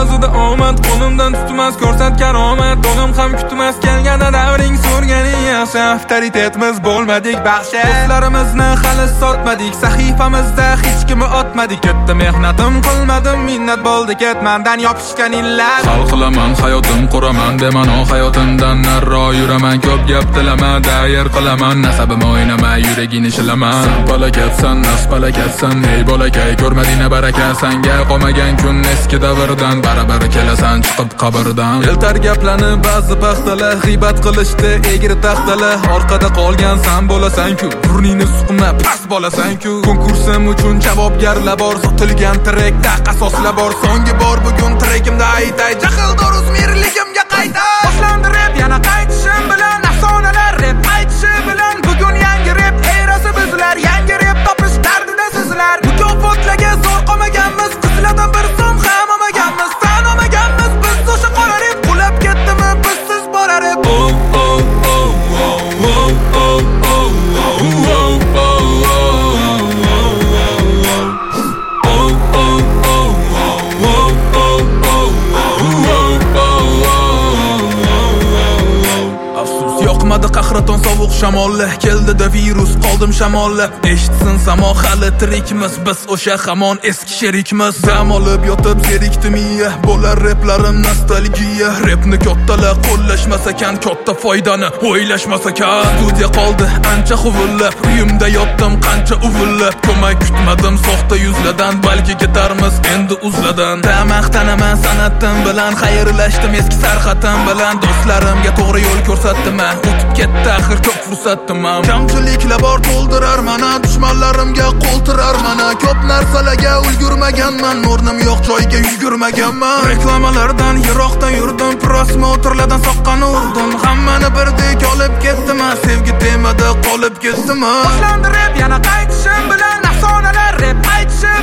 ba'zida omad qo'limdan tutmas, ko'rsat karomat. Do'g'im ham kutmas, kelganda davring so'rganing yaxshi. Avtoritetimiz bo'lmadik baxshi, do'stlarimizni hali sotmadik, sahifamizda hech kimni otmadik. Katta mehnatim qilmadim, minnat bo'ldi ketmandan yopishgan illar. Hal qilaman, hayotim quraman, bema'no hayotimdan narro yuraman. Ko'p gap tilaman, dayr qilaman, nasabim o'ynama, yuragini shilaman. Sen palakatsan, nas palakatsan, ey bolakay, ko'rmading baraka. Sanga qolmagan kun eski davrdan, barabir kelasan chiqib qabrdan. Eltar gaplarni ba'zi paxtalar, g'iybat qilishdi egri taxtalar. Orqada qolgan sen bo'lasan-ku, burningni suqma, past bo'lasan-ku. Konkursim uchun javobgarlar bor, sotilgan trekda qasoslar bor. So'nggi bor bugun trekimda aytay, jahldor o'zmirligimga qayta. Boshlandi rap yana qaytishim bilan, afsonalar rap aytishi bilan. Bugun yangi rap erasi bizlar, yangi rap topish dardida sizlar. Mukofotlarga zo'r qolmaganmiz, qizlardan bir so'm ham olmaganmiz. Tan olmaganmiz biz o'sha qora rap, qulab ketdimi bizsiz bora rap. Yoqmadi qahraton sovuq shamolli, keldida virus qoldim shamollab. Eshitsin samo hali tirikmiz, biz o'sha hamon eski sherikmiz. Dam olib yotib zerikdimiya, bo'lar raplarim nostalgiya. Rapni kattalar qo'llashmas ekan, katta foydani o'ylashmas ekan. Studiya qoldi ancha huvullab, uyimda yotdim qancha uvullab. Ko'mak kutmadim soxta yuzlardan, balki ketarmiz endi uzladan. Maqtanaman san'atim bilan, xayrlashdim eski sarxatim bilan. Do'stlarimga to'g'ri yo'l ko'rsatdim, o'tib ketdi axir ko'p fursatim. Kamchiliklar bor to'ldirar mana, dushmanlarimga qo'l tirar mana. Ko'p narsalarga ulgurmaganman, o'rnim yo'q joyga yugurmaganman. Reklamalardan yiroqdan yurdim, prosmotorlardan soqqani urdim. Hammani birdek olib ketdim, sevgi temada qolib ketdim. Boshlandi rap yana qaytishim bilan, afsonalar rap aytishi